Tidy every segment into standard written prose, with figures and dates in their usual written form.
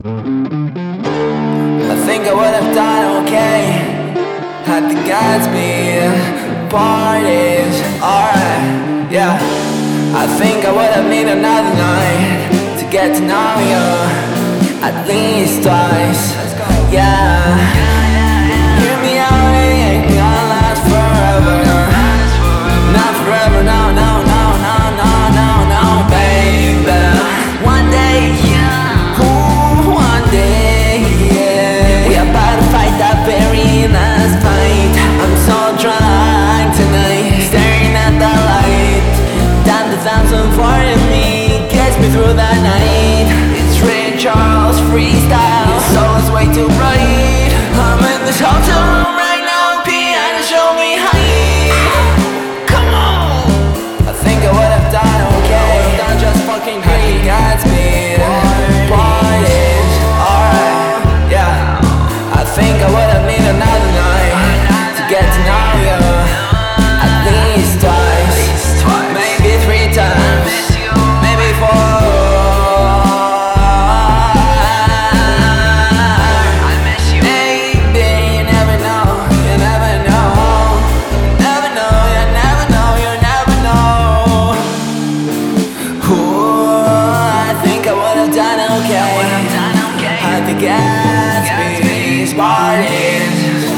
I think I would have done okay had the Gatsby parties. Alright, yeah. I think I would have need another night to get to know you at least twice. Yeah. Hear me out, it ain't gonna last forever. Not forever, no, no, no, no, no, no, no, baby. One day, ooh, one day, yeah. We about to fight that very last fight. I'm so drunk tonight, staring at the light. Down the thousand for me, gets me through the night. It's Ray Charles freestyle, your soul is way too bright. I'm in this hotel room right now, piano show me high. Come on. I think I would have done okay. I would have done just fucking great. Gatsby parties. Alright, yeah. I think I would have need another night to get to know you at least twice, maybe 3 times, maybe 4. Gatsby's parties.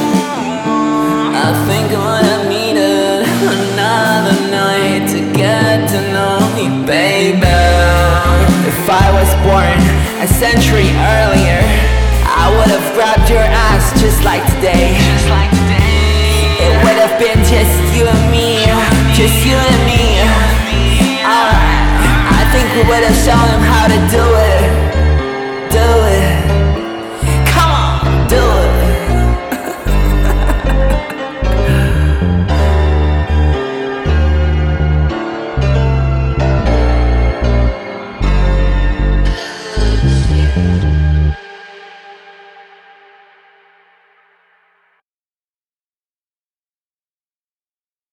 I think I would have needed another night to get to know you, baby. If I was born a century earlier, I would have grabbed your ass just like today. It would have been just you and me, just you and me. Alright, I think we would have shown him how to do it.